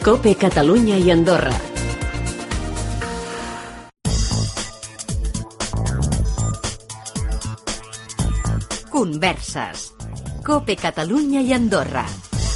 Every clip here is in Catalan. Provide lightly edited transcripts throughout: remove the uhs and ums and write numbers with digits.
COPE Catalunya i Andorra. Converses. COPE Catalunya i Andorra.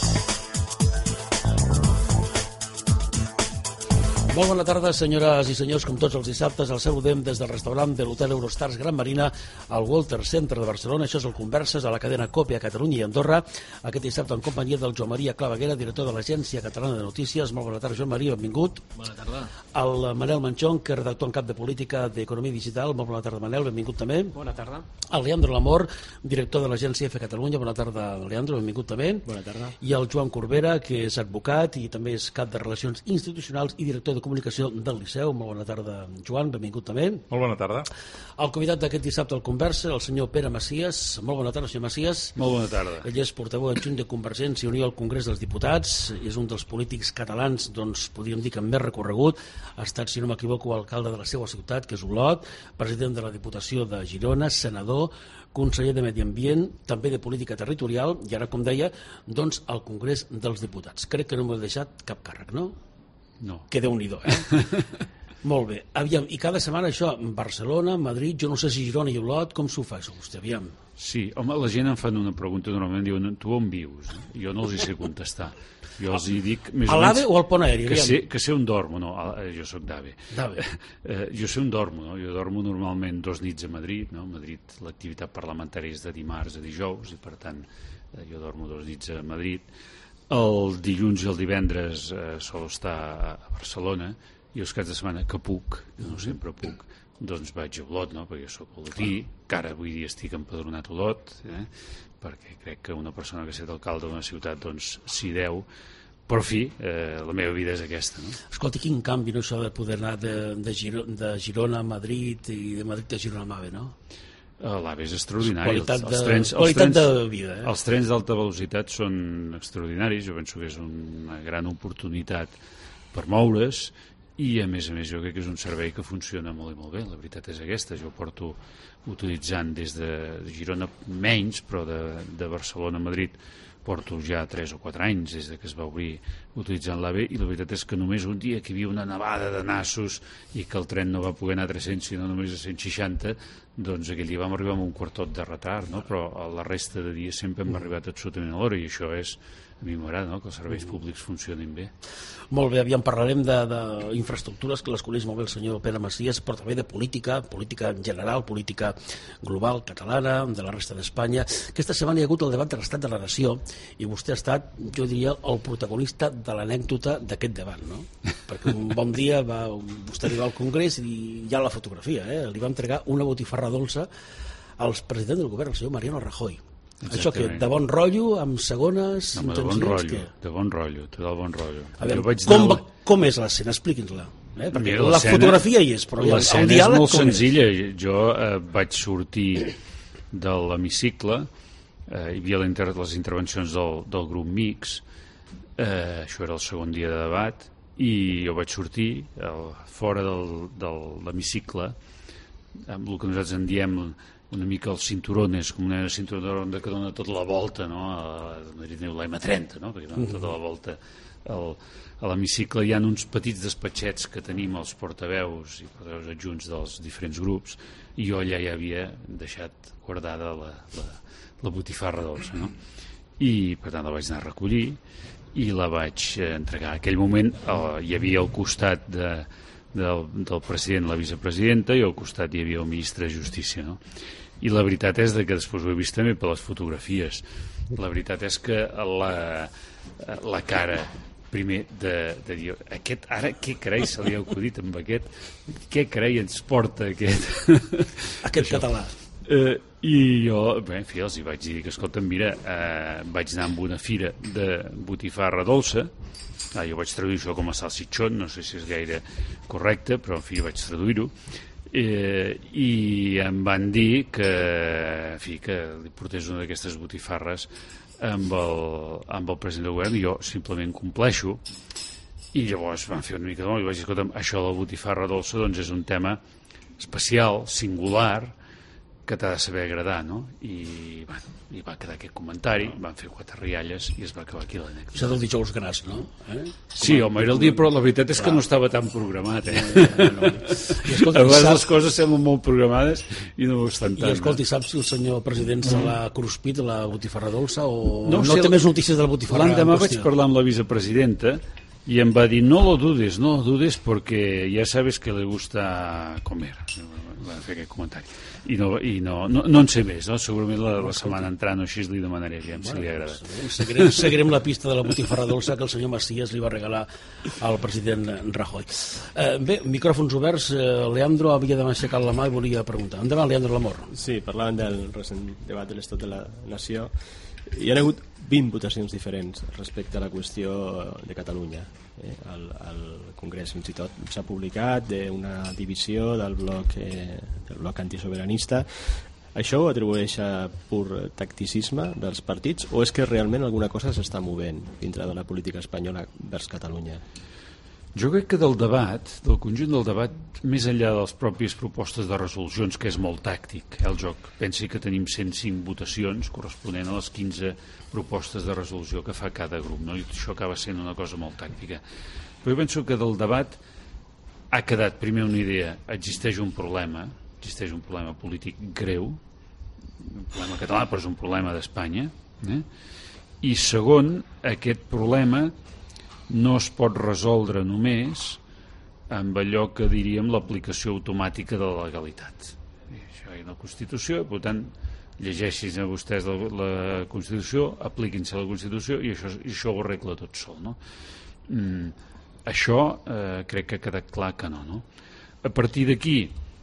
Molt bona tarda, senyores i senyors. Com tots els dissabtes, el saludem des del restaurant de l'Hotel Eurostars Gran Marina al Walter Center de Barcelona. Això és el Converses a la cadena COPE a Catalunya i Andorra. Aquest dissabte en companyia del Joan Maria Claveguera, director de l'Agència Catalana de Notícies. Molt bona tarda, Joan Maria, benvingut. Bona tarda. El Manel Manchón, que és redactor en cap de Política d'Economia Digital. Molt bona tarda, Manel, benvingut també. Bona tarda. El Leandro Lamor, director de l'Agència EFE Catalunya. Bona tarda, Leandro, benvingut també. Bona tarda. I el Joan Corbera, que és advocat i també és cap de Relacions Institucionals i director de Comunicació del Liceu. Molt bona tarda, Joan, benvingut també. Molt bona tarda. El convidat d'aquest dissabte al Conversa, el senyor Pere Macias. Molt bona tarda, senyor Macias. Molt bona tarda. Ell és portaveu adjunt de Convergència i Unió al Congrés dels Diputats. És un dels polítics catalans, doncs, podríem dir que amb més recorregut. Ha estat, si no m'equivoco, alcalde de la seva ciutat, que és Olot, president de la Diputació de Girona, senador, conseller de Medi Ambient, també de Política Territorial, i ara, com deia, doncs, al Congrés dels Diputats. Crec que no m'he deixat cap càrrec, no? No. Que Déu-n'hi-do, Molt bé. Aviam, i cada setmana això, Barcelona, Madrid, jo no sé si Girona i Olot, com s'ho fa això vostè, aviam? Sí, home, la gent em fan una pregunta, normalment diuen, tu on vius? Jo no els hi sé contestar. Jo els hi dic... A l'AVE o al pont aeri? Que sé on dormo, no, jo sóc d'AVE. Jo sé on dormo, no? Jo dormo normalment 2 nits a Madrid, no? A Madrid l'activitat parlamentària és de dimarts a dijous, i per tant jo dormo 2 nits a Madrid. El dilluns i el divendres sol estar a Barcelona, i els caps de setmana que puc, que no sempre puc, doncs vaig a Olot, no? Perquè jo soc olotí, que ara avui dia estic empadronat a Olot, perquè crec que una persona que ha estat alcalde d'una ciutat doncs s'hi deu, però en fi, la meva vida és aquesta, no? Escolti, quin canvi, no, això de poder anar de Girona a Madrid i de Madrid a Girona a l'AVE, no? L'AVE és extraordinari. Qualitat de vida. Els trens d'alta velocitat són extraordinaris, jo penso que és una gran oportunitat per moure's, i a més jo crec que és un servei que funciona molt i molt bé, la veritat és aquesta. Jo porto utilitzant des de Girona menys, però de Barcelona a Madrid porto ja 3 o 4 anys des que es va obrir utilitzant l'AVE, i la veritat és que només un dia que hi havia una nevada de nassos i que el tren no va poder anar a 300 sinó només a 160, doncs aquell dia vam arribar amb un quartot de retard, no? Però a la resta de dies sempre hem arribat absolutament a l'hora, i això és, a mi m'agrada, no? Que els serveis públics funcionin bé. Molt bé, aviam, parlarem d'infraestructures, que les coneix molt bé el senyor Pere Macias, però també de política en general, política global, catalana, de la resta d'Espanya. Aquesta setmana hi ha hagut el debat de l'estat de la nació, i vostè ha estat, jo diria, el protagonista de l'anècdota d'aquest debat, no? Perquè un bon dia va vostè arribar al Congrés i hi ha la fotografia, li va entregar una botifarra dolça al president del govern, el senyor Mariano Rajoy. Exactament. Això que, de bon rotllo, amb segones intencions... De bon rotllo, tot el bon rotllo. A veure, com és l'escena? Expliqui'ns-la. Perquè la fotografia hi és, però el diàleg... L'escena és molt senzilla. Jo vaig sortir de l'hemicicle, hi havia les intervencions del grup mix, això era el segon dia de debat, i jo vaig sortir fora de l'hemicicle, amb el que nosaltres en diem una mica els cinturones, com una cinturón que dona tota la volta, no? A Madrid la M30, no? Perquè dona tota la volta a l'hemicicle. Hi ha uns petits despatxets que tenim els portaveus i portaveus adjunts dels diferents grups, i jo allà ja havia deixat guardada la botifarra dolça, no? I per tant la vaig anar a recollir i la vaig entregar. En aquell moment hi havia al costat del president la vicepresidenta, i al costat hi havia el ministre de Justícia, no? I la veritat és que després ho he vist també per les fotografies, la veritat és que la cara primer de dir, ara què carai se li ha acudit amb aquest, què carai ens porta aquest català. I jo, en fi, els hi vaig dir que, escolta, mira, vaig anar amb una fira de botifarra dolça, jo vaig traduir això com a salsitxón, no sé si és gaire correcte, però en fi, vaig traduir-ho, i em van dir que li portés una d'aquestes botifarres amb el president del govern, i jo simplement compleixo, i llavors van fer una mica de molt, i vaig dir, escolta, això de la botifarra dolça doncs és un tema especial, singular, que t'ha de saber agradar, no? I va quedar aquest comentari, van fer 4 rialles i es va acabar aquí l'anècdota. Això del dijous gras, no? Sí, home, era el dia, però la veritat és que no estava tan programat, I escolta, a vegades les coses semblen molt programades i no ho estan tant. I escolti, saps si el senyor president se l'ha cruspit la botifarra dolça o no té més notícies de la botifarra? L'endemà vaig parlar amb la vicepresidenta y em va dir, no lo dudes porque ya sabes que le gusta comer. Va fer aquest comentari. I no en sé més, no? Segurament la setmana entrant o així li demanaré si li agrada. Seguirem la pista de la botifarra dolça que el senyor Macias li va regalar al president Rajoy. Bé, micròfons oberts. Leandro havia d'aixecar la mà i volia preguntar. Endavant, Leandro Lamor. Sí, parlàvem del recent debat de l'estat de la nació. Hi ha hagut 20 votacions diferents respecte a la qüestió de Catalunya. Al Congrés fins i tot s'ha publicat d'una divisió del bloc antisoberanista. Això ho atribueix a pur tacticisme dels partits o és que realment alguna cosa s'està movent dintre de la política espanyola vers Catalunya? Jo crec que del conjunt del debat, més enllà de les pròpies propostes de resolucions, que és molt tàctic, el joc. Pensi que tenim 105 votacions corresponent a les 15 propostes de resolució que fa cada grup, no? I això acaba sent una cosa molt tàctica. Però jo penso que del debat ha quedat, primer, una idea. Existeix un problema polític greu, un problema català, però és un problema d'Espanya. I segon, aquest problema no es pot resoldre només amb allò que diríem l'aplicació automàtica de la legalitat. Això hi ha una Constitució, per tant, llegeixin a vostès la Constitució, apliquin-se a la Constitució i això ho arregla tot sol, no? Això crec que ha quedat clar que no? A partir d'aquí,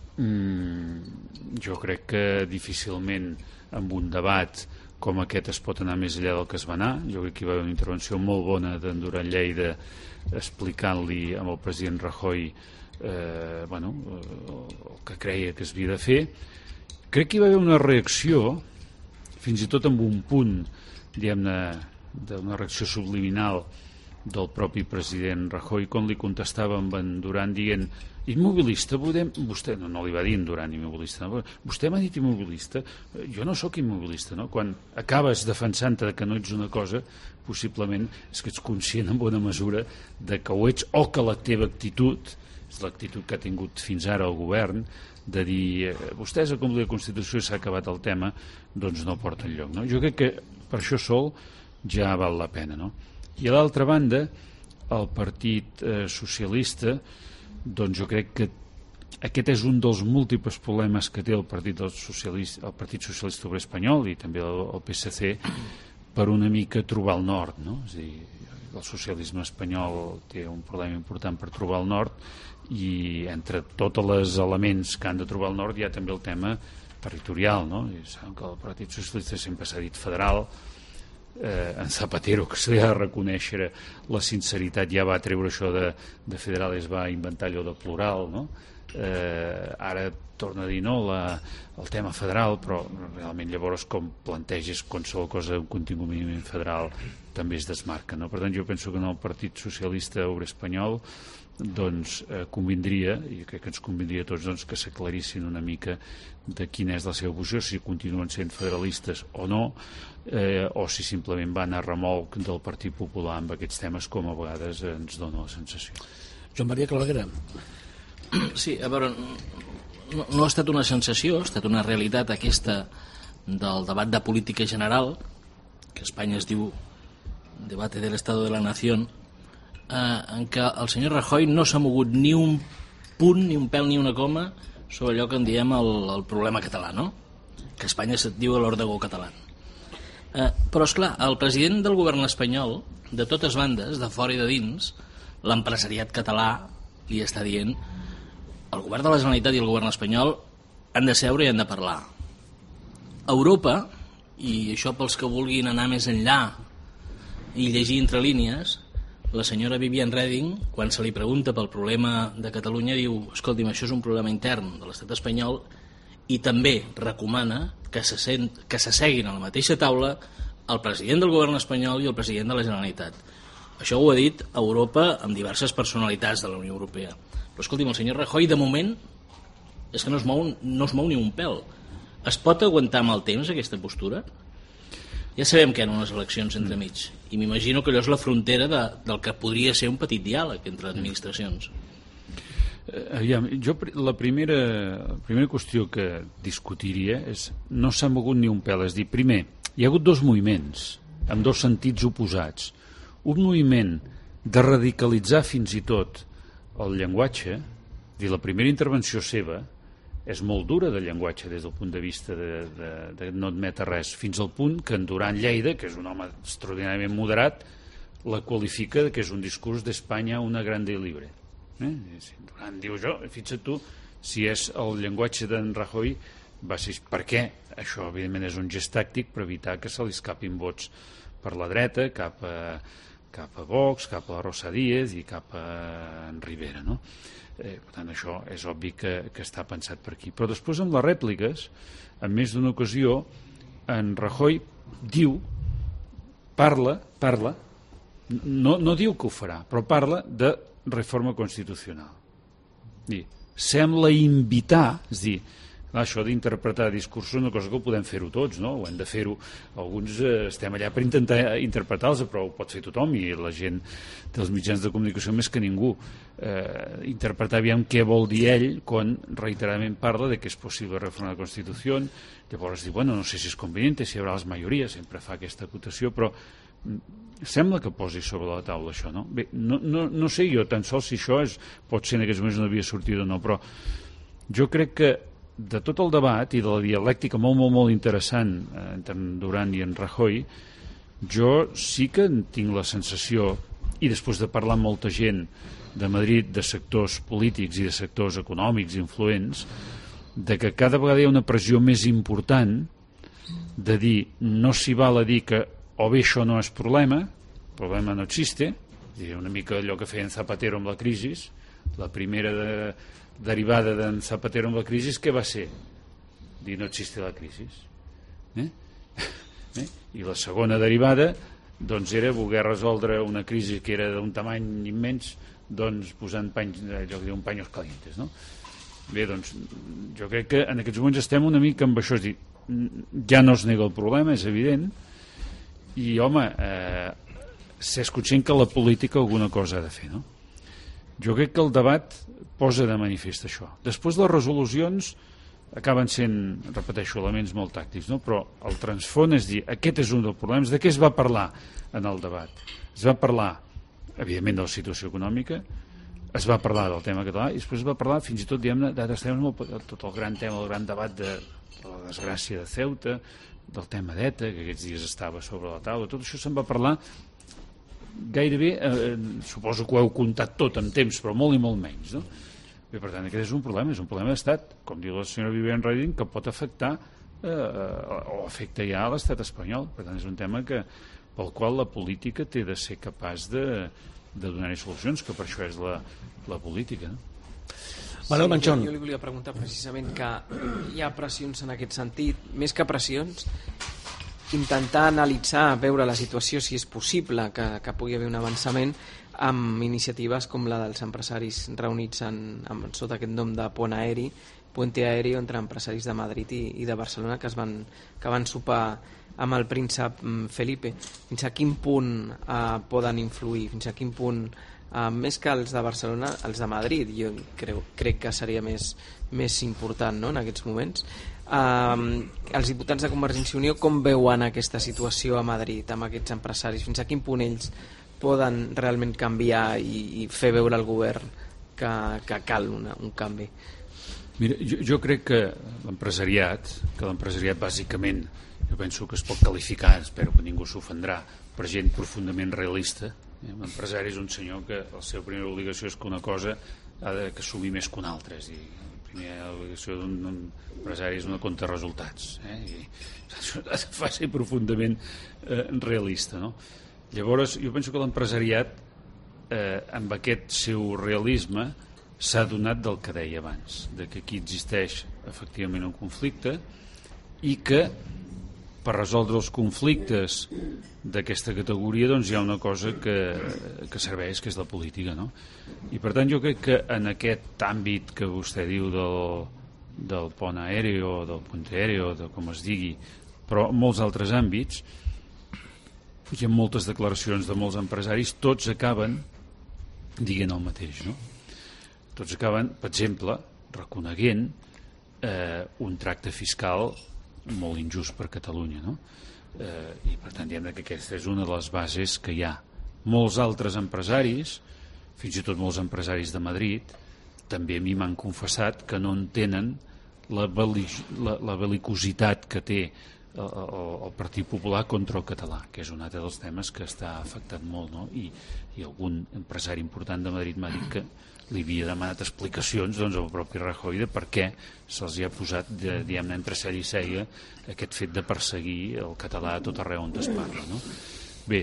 jo crec que difícilment amb un debat com aquest es pot anar més enllà del que es va anar. Jo crec que hi va haver una intervenció molt bona d'en Duran Lleida explicant-li amb el president Rajoy el que creia que es havia de fer. Crec que hi va haver una reacció, fins i tot amb un punt, diguem-ne, d'una reacció subliminal del propi president Rajoy quan li contestava amb en Duran dient immobilista, vostè no li va dir en Duran immobilista, no? Vostè m'ha dit immobilista, jo no sóc immobilista, no? Quan acabes defensant-te que no ets una cosa, possiblement és que ets conscient en bona mesura de que ho ets o que la teva actitud, és l'actitud que ha tingut fins ara el govern, de dir vostès a complir la Constitució i s'ha acabat el tema, doncs no porta enlloc, no? Jo crec que per això sol ja val la pena, no? I a l'altra banda, el Partit Socialista, doncs jo crec que aquest és un dels múltiples problemes que té el Partit Socialista Obrer Espanyol i també el PSC per una mica trobar el nord, no? És a dir, el socialisme espanyol té un problema important per trobar el nord i entre tots els elements que han de trobar el nord hi ha també el tema territorial, no? I saben que el Partit Socialista sempre s'ha dit federal. En Zapatero, que se li ha de reconèixer la sinceritat, ja va treure això de federal i es va inventar allò de plural, no? Ara torna a dir no el tema federal, però realment llavors com planteges qualsevol cosa amb contingut mínimament federal també es desmarca, no? Per tant jo penso que en el Partit Socialista Obrer Espanyol doncs convindria, i crec que ens convindria a tots, doncs, que s'aclarissin una mica de quina és la seva posició, si continuen sent federalistes o no, o si simplement van a remolc del Partit Popular amb aquests temes, com a vegades ens dona la sensació. Joan Maria Claveguera. Sí, a veure, no ha estat una sensació, ha estat una realitat aquesta del debat de política general, que a Espanya es diu Debate del Estado de la Nación, en què el senyor Rajoy no s'ha mogut ni un punt, ni un pèl, ni una coma sobre allò que en diem el problema català, no? Que a Espanya se't diu l'Ordego català. Però, esclar, el president del govern espanyol, de totes bandes, de fora i de dins, l'empresariat català li està dient el govern de la Generalitat i el govern espanyol han de seure i han de parlar. Europa, i això pels que vulguin anar més enllà i llegir entre línies, la senyora Viviane Reding, quan se li pregunta pel problema de Catalunya, diu, escolti'm, això és un problema intern de l'estat espanyol, i també recomana que s'asseguin a la mateixa taula el president del govern espanyol i el president de la Generalitat. Això ho ha dit Europa amb diverses personalitats de la Unió Europea. Però escolti'm, el senyor Rajoy de moment és que no es mou ni un pèl. Es pot aguantar amb el temps aquesta postura? Ja sabem que hi ha unes eleccions entremig i m'imagino que allò és la frontera del que podria ser un petit diàleg entre administracions. Aviam, la primera qüestió que discutiria és no s'ha mogut ni un pèl, és dir, primer, hi ha hagut dos moviments amb dos sentits oposats. Un moviment de radicalitzar fins i tot el llenguatge, dir, la primera intervenció seva és molt dura de llenguatge des del punt de vista de no admetre res, fins al punt que en Duran Lleida, que és un home extraordinàriament moderat, la qualifica que és un discurs d'Espanya una grande i libre. Duran diu jo, fixa't tu, si és el llenguatge d'en Rajoy va ser per què? Això evidentment és un gest tàctic per evitar que se li escapin vots per la dreta cap a Vox, cap a la Rosa Díez i cap a en Rivera, no? Per tant, això és obvi que està pensat per aquí. Però després, amb les rèpliques, en més d'una ocasió, en Rajoy diu, parla, no diu que ho farà, però parla de reforma constitucional. Sembla invitar, és dir, això d'interpretar discursos és una cosa que ho podem fer-ho tots, no? Ho hem de fer-ho. Alguns estem allà per intentar interpretar-los, però ho pot fer tothom i la gent dels mitjans de comunicació més que ningú. Interpretar aviam què vol dir ell quan reiteradament parla de que és possible reformar la Constitució. Llavors diu, bueno, no sé si és convenient, si hi haurà les majories, sempre fa aquesta acotació, però sembla que posi sobre la taula això, no? Bé, no sé jo tan sols si això pot ser en aquests moments una via sortida o no, però jo crec que de tot el debat i de la dialèctica molt interessant entre en Duran i en Rajoy, jo sí que tinc la sensació, i després de parlar amb molta gent de Madrid, de sectors polítics i de sectors econòmics influents, de que cada vegada hi ha una pressió més important de dir, no s'hi val a dir que o bé això no és problema no existe, una mica allò que feien Zapatero amb la crisi, la primera derivada d'en Zapatero amb la crisi, què va ser? Dir no existe la crisi. I la segona derivada doncs era voler resoldre una crisi que era d'un tamany immens, doncs posant allò que diuen paños calientes, no? Bé, doncs jo crec que en aquests moments estem una mica amb això, és dir, ja no es nega el problema, és evident, i home, s'és conscient que la política alguna cosa ha de fer, no? Jo crec que el debat posa de manifest això. Després les resolucions acaben sent, repeteixo, elements molt tàctics, no? Però el transfons és dir, aquest és un dels problemes. De què es va parlar en el debat? Es va parlar, evidentment, de la situació econòmica, es va parlar del tema català i després es va parlar fins i tot, diguem-ne, d'altres temes, tot el gran tema, el gran debat de la desgràcia de Ceuta, del tema d'ETA, que aquests dies estava sobre la taula, tot això se'n va parlar gairebé, suposo que ho heu comptat tot en temps, però molt i molt menys, no? Bé, per tant, aquest és un problema d'estat, com diu la senyora Viviane Reding, que pot afectar o afecta ja a l'estat espanyol. Per tant, és un tema pel qual la política té de ser capaç de donar-hi solucions, que per això és la política, no? Manuel Manchón. Jo li volia preguntar precisament que hi ha pressions en aquest sentit, més que pressions, intentar analitzar, veure la situació, si és possible que pugui haver un avançament amb iniciatives com la dels empresaris reunits sota aquest nom de Puente Aéreo entre empresaris de Madrid i de Barcelona que van sopar amb el príncep Felipe. Fins a quin punt poden influir? Fins a quin punt, més que els de Barcelona, els de Madrid, jo crec que seria més important, no?, en aquests moments. Els diputats de Convergència i Unió com veuen aquesta situació a Madrid amb aquests empresaris? Fins a quin punt ells poden realment canviar i fer veure al govern que cal un canvi? Mira, jo crec que l'empresariat bàsicament, jo penso que es pot qualificar, espero que ningú s'ofendrà, per gent profundament realista. L'empresari és un senyor que la seva primera obligació és que una cosa ha d'assumir més que una altra, és a dir, la primera obligació d'un empresari és una compte de resultats, i això fa ser profundament realista, no? Llavors jo penso que l'empresariat amb aquest seu realisme s'ha adonat del que deia abans, de que aquí existeix efectivament un conflicte i que per resoldre els conflictes d'aquesta categoria doncs hi ha una cosa que serveix, que és la política, no? I per tant jo crec que en aquest àmbit que vostè diu del pont aeri o del puente aeri o de com es digui, però en molts altres àmbits i en moltes declaracions de molts empresaris tots acaben dient el mateix, no? Tots acaben, per exemple, reconeguent un tracte fiscal molt injust per Catalunya, no? I per tant diem que aquesta és una de les bases que hi ha. Molts altres empresaris, fins i tot molts empresaris de Madrid, també a mi m'han confessat que no entenen la bel·licositat que té el Partit Popular contra el català, que és un altre dels temes que està afectat molt, no? I algun empresari important de Madrid m'ha dit que li havia demanat explicacions al propi Rajoy de per què se'ls ha posat, diguem-ne, entre cella i cella aquest fet de perseguir el català a tot arreu on es parla, no? Bé,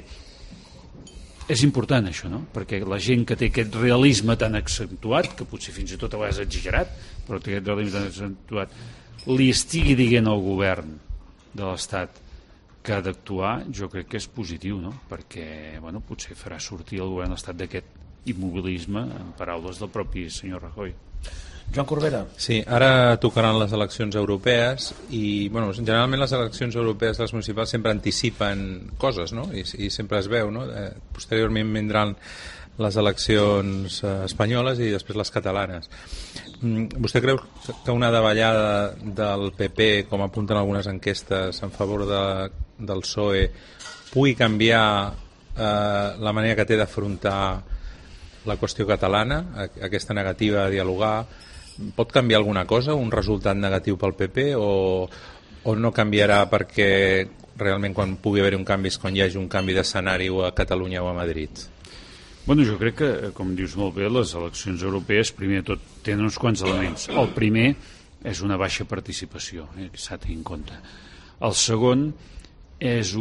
és important això, no? Perquè la gent que té aquest realisme tan accentuat, que potser fins i tot a vegades exagerat, però té aquest realisme tan accentuat, li estigui dient al govern de l'Estat que ha d'actuar, jo crec que és positiu, no? Perquè potser farà sortir el govern de l'Estat d'aquest immobilisme, en paraules del propi senyor Rajoy. Joan Corbera. Sí, ara tocaran les eleccions europees i, generalment les eleccions europees, les municipals, sempre anticipen coses, no? I sempre es veu, no? Posteriorment vindran les eleccions espanyoles i després les catalanes. Vostè creu que una davallada del PP, com apunten algunes enquestes, en favor del PSOE, pugui canviar la manera que té d'afrontar la qüestió catalana, aquesta negativa a dialogar? Pot canviar alguna cosa, un resultat negatiu pel PP, o no canviarà perquè realment quan pugui haver un canvi és quan hi hagi un canvi d'escenari a Catalunya o a Madrid? Jo crec que, com dius molt bé, les eleccions europees, primer de tot, tenen uns quants elements. El primer és una baixa participació, que s'ha de tenir en compte. El segon és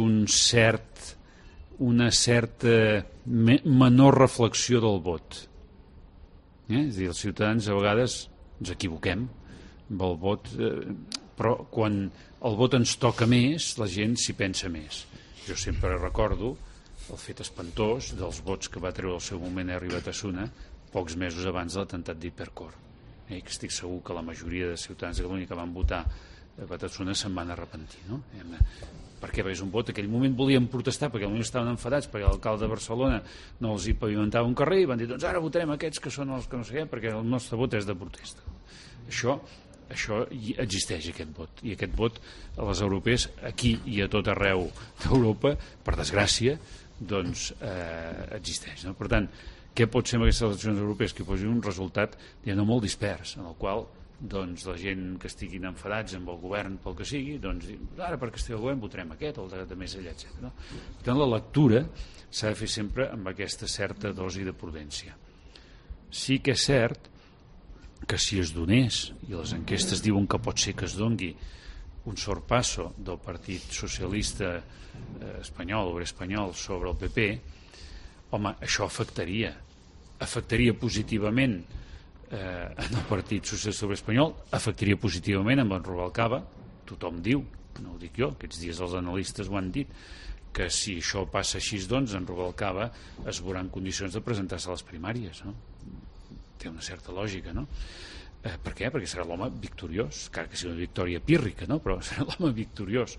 una certa menor reflexió del vot. És a dir, els ciutadans a vegades ens equivoquem amb el vot, però quan el vot ens toca més, la gent s'hi pensa més. Jo sempre recordo el fet espantós dels vots que va treure al seu moment Herri Batasuna pocs mesos abans de l'atemptat d'Hipercor. Que estic segur que la majoria de ciutadans de Catalunya que van votar Batasuna se'n van arrepentir, no? Per què? Perquè és un vot. En aquell moment volien protestar perquè potser estaven enfadats perquè l'alcalde de Barcelona no els hi pavimentava un carrer i van dir, doncs ara votarem aquests que són els que no sé què, perquè el nostre vot és de protesta. Això existeix, aquest vot, i aquest vot a les europees aquí i a tot arreu d'Europa, per desgràcia, doncs existeix, no? Per tant, què pot ser amb aquestes eleccions europees? Que posi un resultat molt dispers, en el qual doncs la gent que estiguin enfadats amb el govern pel que sigui, doncs ara perquè estigui el govern votarem aquest o el de més allà, etc. No? Per tant, la lectura s'ha de fer sempre amb aquesta certa dosi de prudència. Sí que és cert que si es donés, i les enquestes diuen que pot ser que es dongui, un sorpasso del Partit Socialista espanyol, obrer espanyol, sobre el PP, home, això afectaria positivament en el Partit Socialista Obrer Espanyol, afectaria positivament amb en Rubalcaba. Tothom diu, no ho dic jo, aquests dies els analistes ho han dit, que si això passa així, doncs en Rubalcaba es veurà en condicions de presentar-se a les primàries, no? Té una certa lògica, no? Per què? Perquè serà l'home victoriós, encara que sigui una victòria pírrica, no? Però serà l'home victoriós.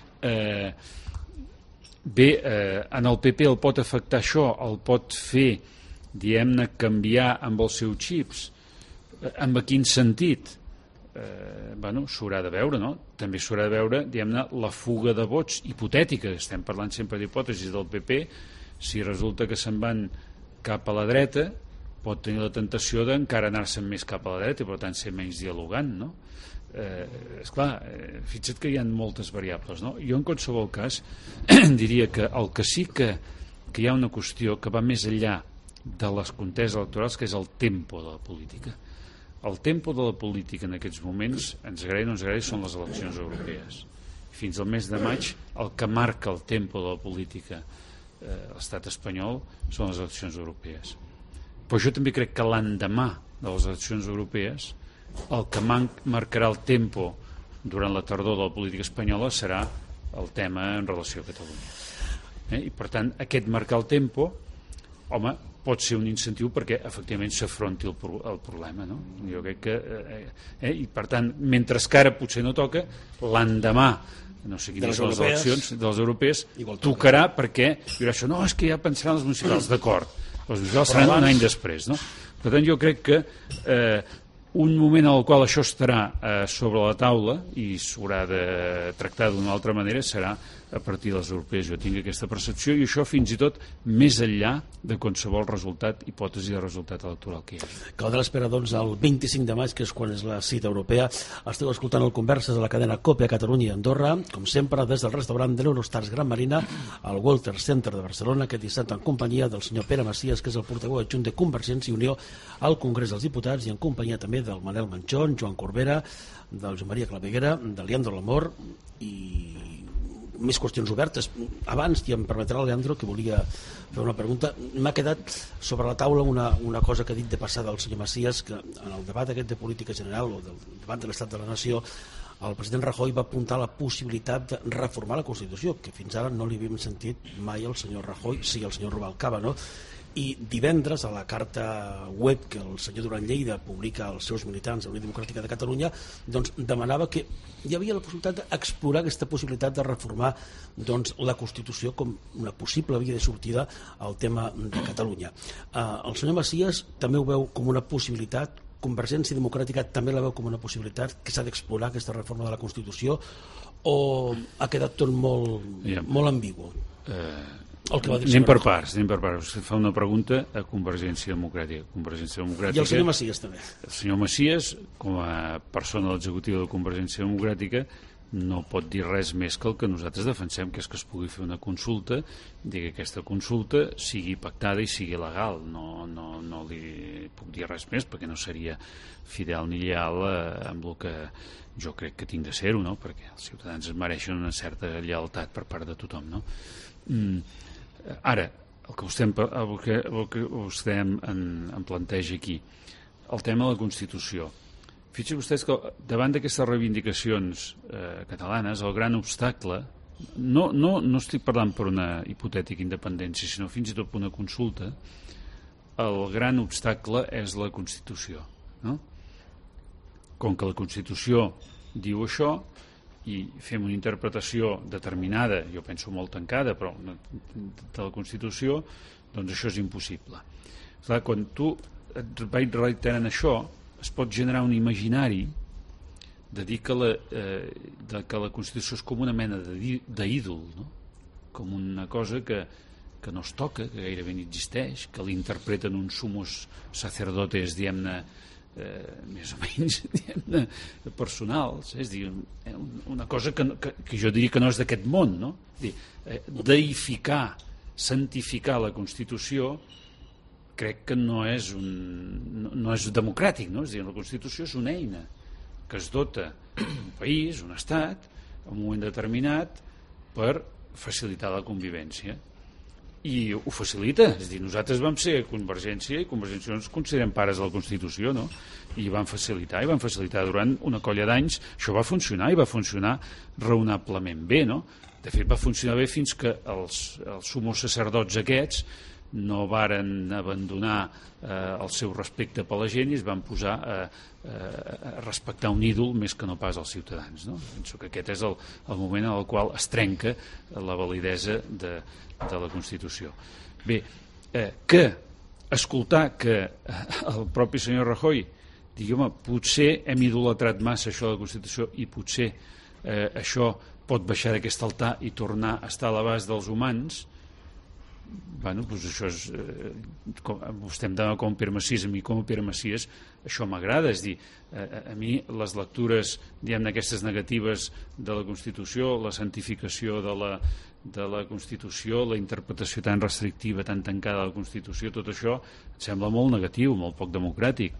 Bé, en el PP el pot afectar això, el pot fer, diguem-ne, canviar amb els seus xips. En quin sentit? S'haurà de veure, no? També s'haurà de veure, diguem-ne, la fuga de vots hipotètica. Estem parlant sempre d'hipòtesis del PP. Si resulta que se'n van cap a la dreta, pot tenir la tentació d'encara anar-se'n més cap a la dreta i per tant ser menys dialogant, no? Esclar, fixa't que hi ha moltes variables, no? Jo en qualsevol cas diria que el que sí que hi ha una qüestió que va més enllà de les conteses electorals, que és el tempo de la política. El tempo de la política en aquests moments, ens agradi o no ens agradi, són les eleccions europees. Fins al mes de maig el que marca el tempo de la política a l'estat espanyol són les eleccions europees. Però jo també crec que l'endemà de les eleccions europees el que marcarà el tempo durant la tardor de la política espanyola serà el tema en relació a Catalunya. I per tant, aquest marcar el tempo, home, pot ser un incentiu perquè efectivament s'afronti el problema, no? Jo crec que i per tant, mentre que ara potser no toca, l'endemà no sé quines són les eleccions de les europees tocarà, perquè dirà això, no, és que ja pensaran les municipals, d'acord, les municipals seran un any després, no? Per tant, jo crec que un moment en el qual això estarà sobre la taula i s'haurà de tractar d'una altra manera serà a partir de les europees. Jo tinc aquesta percepció, i això fins i tot més enllà de qualsevol resultat, hipòtesi de resultat electoral que hi hagi. Caldrà esperar, doncs, el 25 de maig, que és quan és la cita europea. Esteu escoltant el Converses de la cadena COPE a Catalunya i Andorra, com sempre, des del restaurant de l'Eurostars Gran Marina, al Walter Center de Barcelona, aquest dissabte en companyia del senyor Pere Macias, que és el portaveu adjunt de Convergència i Unió al Congrés dels Diputats, i en companyia també del Manel Manchón, Joan Corbera, del Joan Maria Claveguera, del Leandro Lamor, i més qüestions obertes. Abans, i em permetrà el Leandro, que volia fer una pregunta, m'ha quedat sobre la taula una cosa que ha dit de passada el senyor Macias, que en el debat aquest de política general o del debat de l'estat de la nació, el president Rajoy va apuntar la possibilitat de reformar la Constitució, que fins ara no li havíem sentit mai al senyor Rajoy, sí al senyor Rubalcaba, no? I divendres, a la carta web que el senyor Duran Lleida publica als seus militants de la Unió Democràtica de Catalunya, doncs demanava que hi havia la possibilitat d'explorar aquesta possibilitat de reformar, doncs, la Constitució com una possible via de sortida al tema de Catalunya. El senyor Macias també ho veu com una possibilitat, Convergència Democràtica també la veu com una possibilitat, que s'ha d'explorar aquesta reforma de la Constitució, o ha quedat tot molt ambigu? Anem per parts. Vostè fa una pregunta a Convergència Democràtica. I el senyor Macias també. El senyor Macias, com a persona de l'executiu de Convergència Democràtica, no pot dir res més que el que nosaltres defensem, que és que es pugui fer una consulta i que aquesta consulta sigui pactada i sigui legal. No li puc dir res més, perquè no seria fidel ni lleal amb el que jo crec que tinc de ser-ho, no? Perquè els ciutadans es mereixen una certa lleialtat per part de tothom, no? Ara, el que vostè em planteja aquí, el tema de la Constitució. Fixin vostès que davant d'aquestes reivindicacions catalanes, el gran obstacle, no estic parlant per una hipotètica independència, sinó fins i tot per una consulta, el gran obstacle és la Constitució, no? Com que la Constitució diu això, i fem una interpretació determinada, jo penso molt tancada, però de la Constitució, doncs això és impossible. Clar, quan tu et vaig reiterant això, es pot generar un imaginari de dir que la Constitució és com una mena d'ídol, no? Com una cosa que no es toca, que gairebé no existeix, que l'interpreten uns sumos sacerdotes, diguem-ne, més o menys personals, és dir, una cosa que jo diria que no és d'aquest món, no? Deificar, santificar la Constitució crec que no és democràtic, no? És dir, la Constitució és una eina que es dota un país, un estat, en un moment determinat per facilitar la convivència. I ho facilita, és a dir, nosaltres vam ser Convergència i Convergència ens considerem pares de la Constitució, no? I van facilitar durant una colla d'anys. Això va funcionar i va funcionar raonablement bé, no? De fet, va funcionar bé fins que els sumos sacerdots aquests no varen abandonar el seu respecte per la gent i es van posar a respectar un ídol més que no pas als ciutadans, no? Penso que aquest és el moment en el qual es trenca la validesa de la Constitució. Bé, que escoltar que el propi senyor Rajoy digui, home, potser hem idolatrat massa això de la Constitució i potser això pot baixar d'aquest altar i tornar a estar a l'abast dels humans, bueno, doncs això és vostè em dona com Pere Macias, a mi com a Pere Macias això m'agrada, és dir, a mi les lectures, diguem-ne, aquestes negatives de la Constitució, la santificació de la Constitució, la interpretació tan restrictiva, tan tancada de la Constitució, tot això em sembla molt negatiu, molt poc democràtic.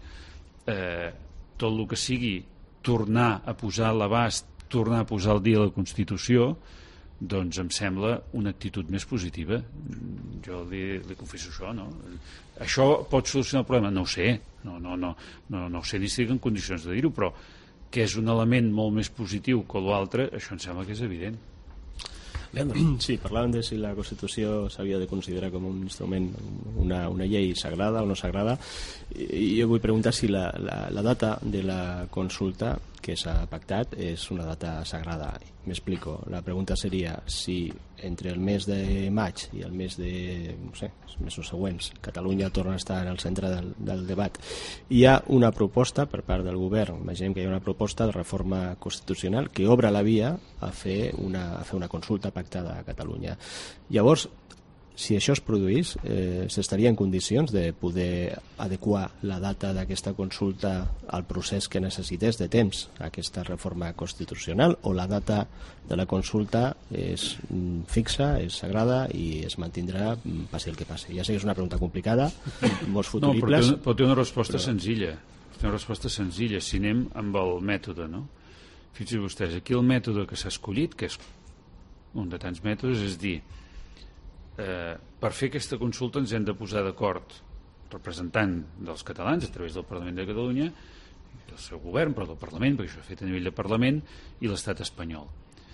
Tot el que sigui tornar a posar a l'abast, tornar a posar al dia la Constitució, doncs em sembla una actitud més positiva. Jo li confesso això, no? Això pot solucionar el problema? No ho sé, no ho sé ni estic en condicions de dir-ho, però que és un element molt més positiu que l'altre, això em sembla que és evident. Leandro. Sí, parlàvem de si la Constitució s'havia de considerar com un instrument, una llei sagrada o no sagrada, i jo vull preguntar si la data de la consulta que s'ha pactat és una data sagrada. M'explico. La pregunta seria si entre el mes de maig i el mes de, no sé, els mesos següents, Catalunya torna a estar en el centre del debat. Hi ha una proposta per part del govern, imaginem que hi ha una proposta de reforma constitucional que obre la via a fer una consulta pactada a Catalunya. Llavors, si això es produís, s'estaria en condicions de poder adequar la data d'aquesta consulta al procés que necessités de temps, aquesta reforma constitucional, o la data de la consulta és fixa, és sagrada i es mantindrà passi el que passi. Ja sé que és una pregunta complicada, molts futuribles. No, però té una resposta senzilla. Té una resposta senzilla, si anem amb el mètode, no? Fixin vostès, aquí el mètode que s'ha escollit, que és un de tants mètodes, és dir, per fer aquesta consulta ens hem de posar d'acord representant dels catalans a través del Parlament de Catalunya, del seu govern, però del Parlament, perquè això és fet a nivell de Parlament, i l'Estat espanyol.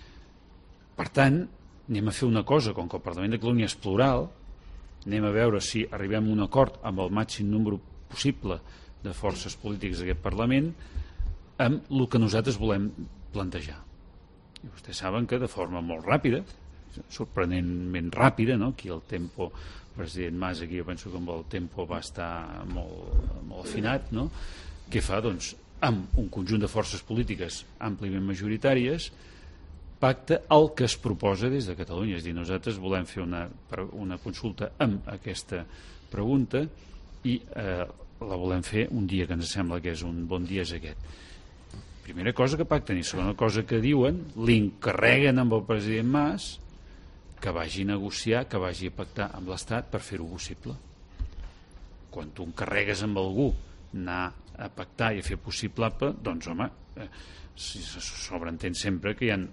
Per tant, anem a fer una cosa, com que el Parlament de Catalunya és plural, anem a veure si arribem a un acord amb el màxim número possible de forces polítiques d'aquest Parlament amb el que nosaltres volem plantejar. I vostès saben que de forma molt ràpida, sorprenentment ràpida, no? Aquí el tempo, el president Mas aquí jo penso que amb el tempo va estar molt afinat, no? Què fa? Doncs amb un conjunt de forces polítiques àmpliament majoritàries pacta el que es proposa des de Catalunya, és a dir, nosaltres volem fer una consulta amb aquesta pregunta i la volem fer un dia que ens sembla que és un bon dia, és aquest. Primera cosa que pacten, i segona cosa que diuen, l'encarreguen amb el president Mas que vagi a negociar, que vagi a pactar amb l'Estat per fer-ho possible. Quan tu encarregues amb algú anar a pactar i a fer possible, doncs home, sobreentén sempre que hi ha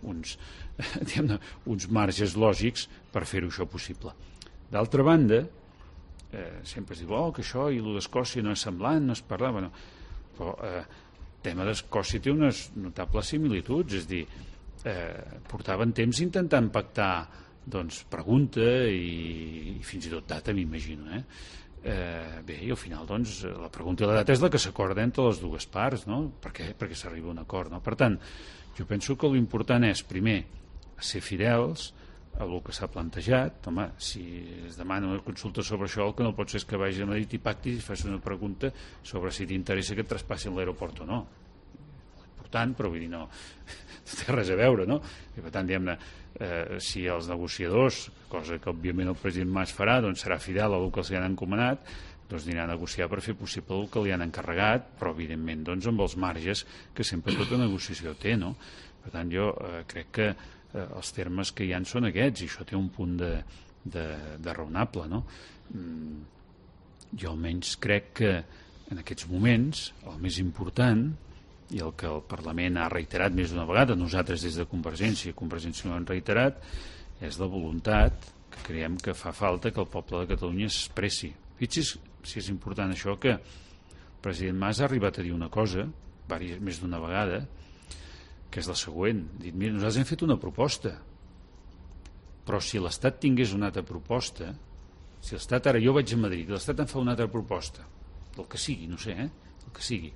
uns marges lògics per fer-ho això possible. D'altra banda, sempre es diu que això i el d'Escòcia no és semblant, no es parla, però el tema d'Escòcia té unes notables similituds, és dir, portaven temps intentant pactar doncs pregunta i fins i tot data, m'imagino, bé, i al final doncs la pregunta i la data és la que s'acorda entre les dues parts, no? Perquè s'arriba a un acord, no? Per tant, jo penso que l'important és primer ser fidels a el que s'ha plantejat. Home, si es demana una consulta sobre això, el que no pot ser és que vagi a Madrid i pacti i faci una pregunta sobre si t'interessa que et traspassin l'aeroport o no. Important, però vull dir, no té res a veure, no? I per tant, diguem-ne, si els negociadors, cosa que òbviament el president Mas farà, doncs serà fidel al que els han encomanat, doncs anirà a negociar per fer possible el que li han encarregat, però evidentment doncs amb els marges que sempre tota negociació té, no? Per tant, jo crec que els termes que hi ha són aquests, i això té un punt de raonable, no? Jo almenys crec que en aquests moments el més important, i el que el Parlament ha reiterat més d'una vegada, nosaltres des de Convergència ho han reiterat, és la voluntat que creiem que fa falta que el poble de Catalunya s'expressi. Fixi's si és important això, que el president Mas ha arribat a dir una cosa més d'una vegada, que és la següent. Ha dit, mira, nosaltres hem fet una proposta, però si l'Estat tingués una altra proposta, si l'Estat ara, jo vaig a Madrid, l'Estat em fa una altra proposta, del que sigui, no sé, el que sigui,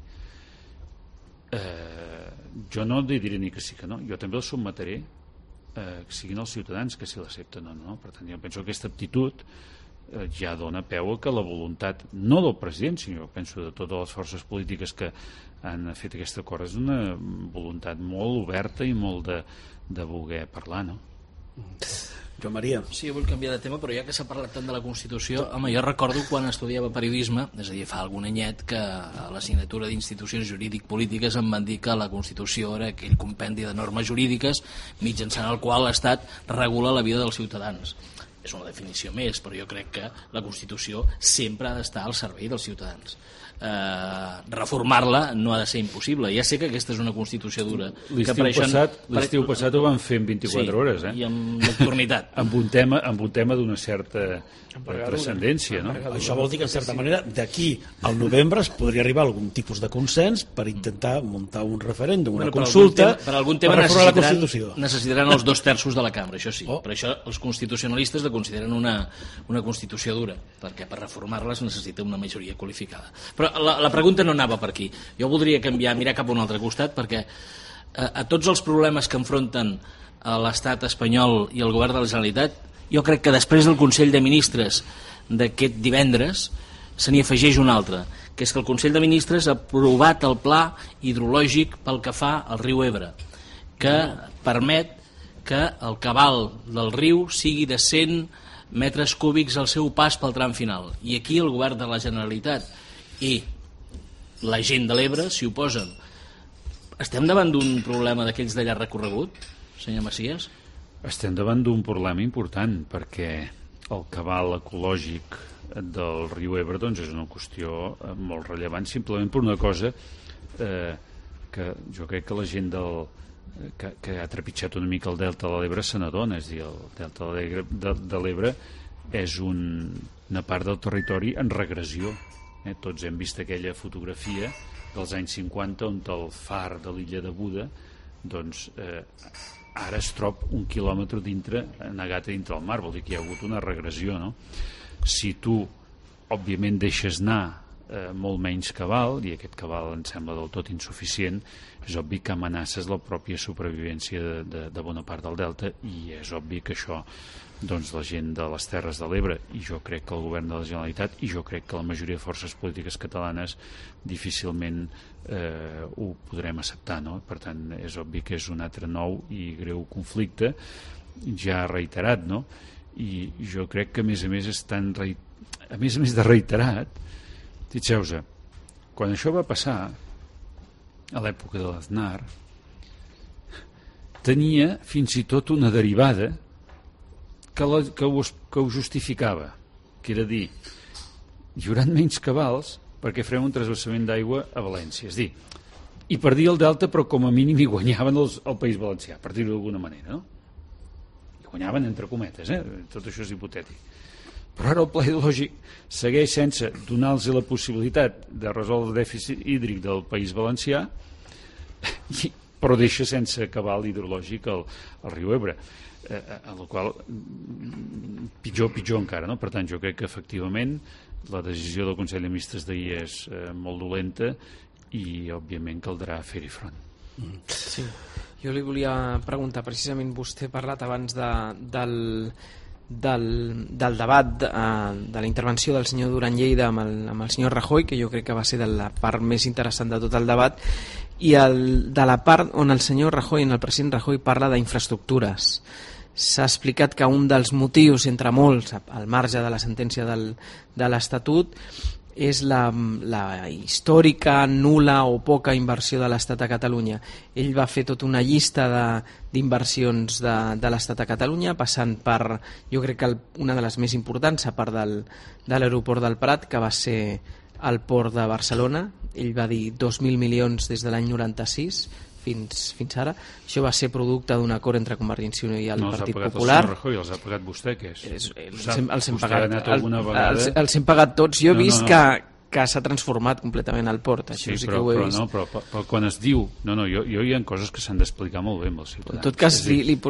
jo no li diré ni que sí que no, jo també el sotmetré que siguin els ciutadans que si l'accepten o no. Per tant, jo penso que aquesta aptitud ja dona peu a que la voluntat no del president, sinó penso de totes les forces polítiques que han fet aquest acord és una voluntat molt oberta i molt de voler parlar, no? Joan Maria. Sí, jo vull canviar de tema, però ja que s'ha parlat tant de la Constitució, home, jo recordo quan estudiava periodisme, és a dir, fa algun anyet, que a l'assignatura d'Institucions Jurídic-Polítiques em van dir que la Constitució era aquell compendi de normes jurídiques mitjançant el qual l'Estat regula la vida dels ciutadans. És una definició més, però jo crec que la Constitució sempre ha d'estar al servei dels ciutadans. reformar-la no ha de ser impossible. Ja sé que aquesta és una Constitució dura. L'estiu passat ho van fer en 24 hores, i amb nocturnitat. amb un tema d'una certa transcendència, no? Això vol dir que, en certa manera, d'aquí al novembre es podria arribar a algun tipus de consens per intentar muntar un referèndum, una consulta per algun tema reformar la Constitució. Necessitaran els 2 terços de la cambra, això sí. Per això els constitucionalistes la consideren una Constitució dura, perquè per reformar-la es necessita una majoria qualificada. Però la pregunta no anava per aquí. Jo voldria mirar cap a un altre costat, perquè a tots els problemes que enfronten l'estat espanyol i el govern de la Generalitat, jo crec que després del Consell de Ministres d'aquest divendres se n'hi afegeix un altre, que és que el Consell de Ministres ha aprovat el pla hidrològic pel que fa al riu Ebre, que permet que el cabal del riu sigui de 100 metres cúbics al seu pas pel tram final. I aquí el govern de la Generalitat i la gent de l'Ebre s'hi oposen. Estem davant d'un problema d'aquells de llarg recorregut, senyor Macias? Estem davant d'un problema important, perquè el cabal ecològic del riu Ebre doncs, és una qüestió molt rellevant, simplement per una cosa que jo crec que la gent que ha trepitjat una mica el delta de l'Ebre se n'adona. És a dir, el delta de l'Ebre és una part del territori en regressió. Tots hem vist aquella fotografia dels anys 50 on el far de l'illa de Buda doncs ara es troba 1 quilòmetre negat dintre del mar, vol dir que hi ha hagut una regressió, no? Si tu òbviament deixes anar molt menys cabal, i aquest cabal em sembla del tot insuficient, és obvi que amenaces la pròpia supervivència de bona part del delta, i és obvi que això doncs la gent de les Terres de l'Ebre, i jo crec que el govern de la Generalitat, i jo crec que la majoria de forces polítiques catalanes difícilment ho podrem acceptar, no? Per tant, és obvi que és un altre nou i greu conflicte ja reiterat, no? I jo crec que a més a més de reiterat, fixeu-vos, quan això va passar a l'època de l'Aznar, tenia fins i tot una derivada que ho justificava, que era dir, hi haurà menys cabals perquè farem un transvasament d'aigua a València. És dir, i per dir el delta, però com a mínim hi guanyaven el País Valencià, per dir-ho d'alguna manera, no? Hi guanyaven entre cometes, tot això és hipotètic. Però ara el pla hidrològic segueix sense donar-los la possibilitat de resoldre el dèficit hídric del País Valencià, però deixa sense cabal hidrològic el riu Ebre, a la qual pitjor encara, no? Per tant, jo crec que efectivament la decisió del Consell de Ministres d'ahir és molt dolenta i òbviament caldrà fer-hi front. Sí. Jo li volia preguntar, precisament vostè ha parlat abans del debat de la intervenció del senyor Duran Lleida amb el senyor Rajoy, que jo crec que va ser de la part més interessant de tot el debat, i de la part on el senyor Rajoy, el president Rajoy, parla d'infraestructures. S'ha explicat que un dels motius, entre molts, al marge de la sentència de l'Estatut, és la històrica, nul·la o poca inversió de l'Estat a Catalunya. Ell va fer tota una llista d'inversions de l'Estat a Catalunya, passant per, jo crec que una de les més importants, a part de l'aeroport del Prat, que va ser el port de Barcelona. Ell va dir 2.000 milions des de l'any 96 fins ara. Això va ser producte d'un acord entre Convergència i Unió i el Partit Popular. No els ha pagat el senyor Rajoy, els ha pagat vostè, què és? Els hem pagat tots. Jo he vist que s'ha transformat completament el port, això sí que ho he vist. Però quan es diu... No, jo hi ha coses que s'han d'explicar molt bé amb els ciutadans. En tot cas, li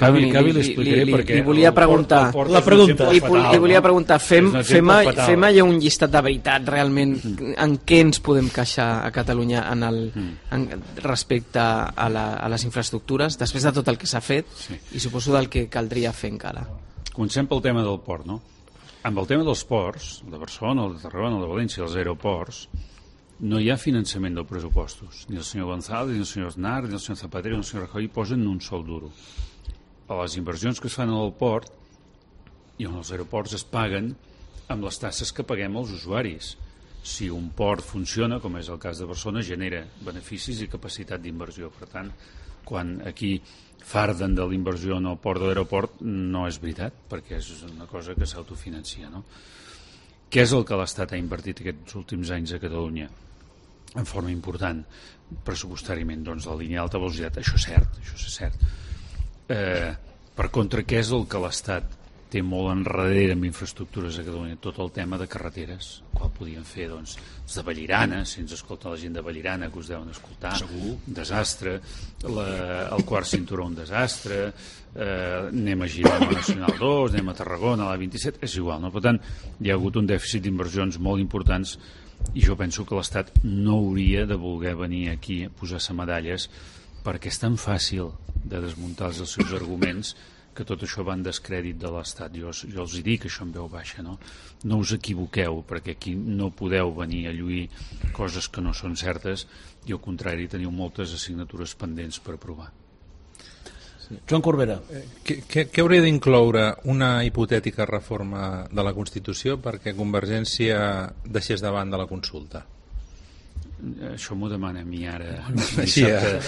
volia preguntar... Li volia preguntar, fem ja un llistat de veritat, realment, en què ens podem queixar a Catalunya respecte a les infraestructures, després de tot el que s'ha fet, i suposo del que caldria fer encara. Comencem pel tema del port, no? Amb el tema dels ports, el de Barcelona, el de Tarragona, el de València, els aeroports, no hi ha finançament dels pressupostos. Ni el senyor González, ni el senyor Aznar, ni el senyor Zapatero, ni el senyor Rajoy posen un sol duro. A les inversions que es fan al port i on els aeroports es paguen amb les taxes que paguem als usuaris. Si un port funciona, com és el cas de Barcelona, genera beneficis i capacitat d'inversió. Per tant, quan aquí farden de la inversió en el port de l'aeroport, no és veritat, perquè és una cosa que s'autofinancia, no? què és el que l'Estat ha invertit aquests últims anys a Catalunya en forma important pressupostàriament? Doncs la línia d'alta velocitat, això és cert. Per contra, què és el que l'Estat té molt enrere amb infraestructures a Catalunya? Tot el tema de carreteres, el qual podien fer doncs, de Vallirana, si ens escolta la gent de Vallirana, que us deuen escoltar, segur, un desastre, el quart cinturó un desastre, anem a Girona Nacional 2, anem a Tarragona, la 27, és igual, no? Per tant, hi ha hagut un dèficit d'inversions molt importants i jo penso que l'Estat no hauria de voler venir aquí a posar-se medalles perquè és tan fàcil de desmuntar els seus arguments que tot això va en descrèdit de l'Estat. Jo els dic això en veu baixa, no? No us equivoqueu, perquè aquí no podeu venir a lluir coses que no són certes i al contrari teniu moltes assignatures pendents per aprovar. Sí. Joan Corbera. Què hauria d'incloure una hipotètica reforma de la Constitució perquè Convergència deixés de banda la consulta? Això m'ho demana a mi ara. Així,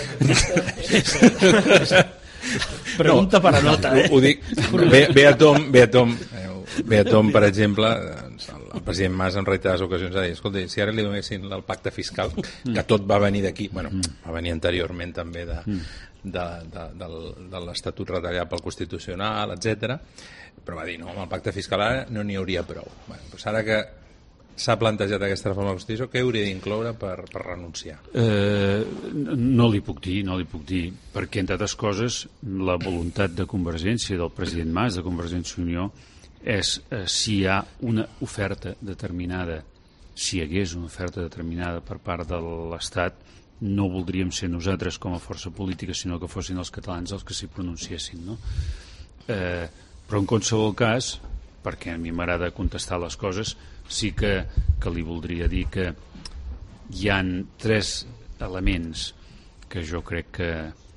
Pregunta per a nota, Ho dic, ve a Tom, per exemple, el president Mas en reiterades ocasions ha dit, escolta, si ara li donessin el pacte fiscal, que tot va venir d'aquí, bueno, va venir anteriorment també de l'Estatut retallat pel Constitucional, etc. Però va dir, no, amb el pacte fiscal ara no n'hi hauria prou. Bueno, doncs ara que s'ha plantejat aquesta reforma de la Constitució, què hauria d'incloure per renunciar? No li puc dir, perquè, entre altres coses, la voluntat de Convergència, del president Mas, de Convergència i Unió, és si hi ha una oferta determinada, si hi hagués una oferta determinada per part de l'Estat, no voldríem ser nosaltres com a força política, sinó que fossin els catalans els que s'hi pronunciessin, no? Però en qualsevol cas, perquè a mi m'agrada contestar les coses, sí que li voldria dir que hi han 3 elements que jo crec que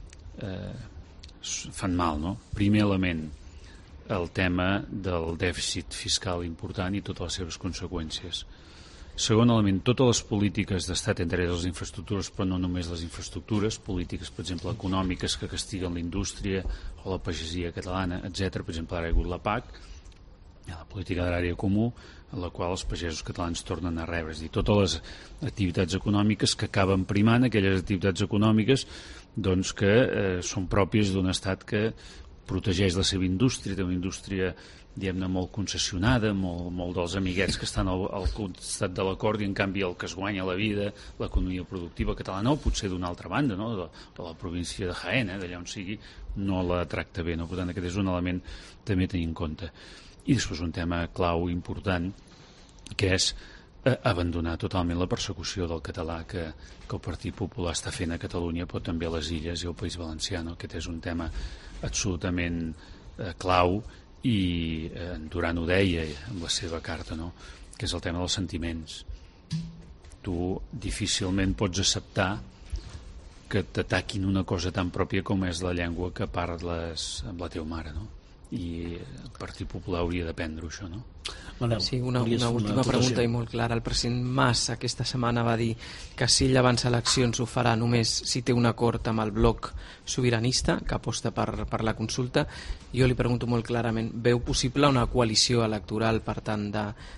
fan mal, no? Primer element, el tema del dèficit fiscal important i totes les seves conseqüències. Segon element, totes les polítiques d'estat, entre les infraestructures, però no només les infraestructures, polítiques, per exemple, econòmiques que castiguen la indústria o la pagesia catalana, etc. Per exemple, ara hi ha hagut la PAC, la política agrària comú, en la qual els pagesos catalans tornen a rebre. És a dir, totes les activitats econòmiques que acaben primant, aquelles activitats econòmiques doncs, que són pròpies d'un estat que protegeix la seva indústria, té una indústria diguem-ne molt concessionada, molt dels amiguets que estan al costat de l'acord, i en canvi el que es guanya la vida, l'economia productiva catalana, o potser d'una altra banda, no? de la província de Jaén, d'allà on sigui, no la tracta bé, no? Per tant, aquest és un element també a tenir en compte. I després un tema clau important, que és abandonar totalment la persecució del català que el Partit Popular està fent a Catalunya, però també a les Illes i al País Valencià, no? Aquest és un tema absolutament clau, i en Duran ho deia amb la seva carta, no? Que és el tema dels sentiments. Tu difícilment pots acceptar que t'ataquin una cosa tan pròpia com és la llengua que parles amb la teva mare, no? I el Partit Popular hauria d'aprendre això, no? Manel, sí, una última pregunta i molt clara. El president Mas aquesta setmana va dir que si ell abans eleccions ho farà només si té un acord amb el bloc sobiranista que aposta per la consulta. Jo li pregunto molt clarament, veu possible una coalició electoral per tant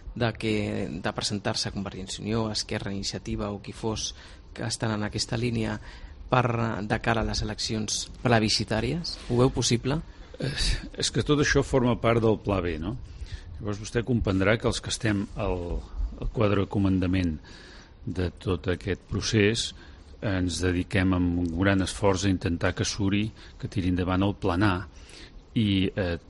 de presentar-se a Convergència i Unió, Esquerra, Iniciativa o qui fos que estan en aquesta línia de cara a les eleccions plebiscitàries? Ho veu possible? És que tot això forma part del pla B, no? Llavors vostè comprendrà que els que estem al quadre de comandament de tot aquest procés ens dediquem amb un gran esforç a intentar que suri, que tiri endavant el pla A, i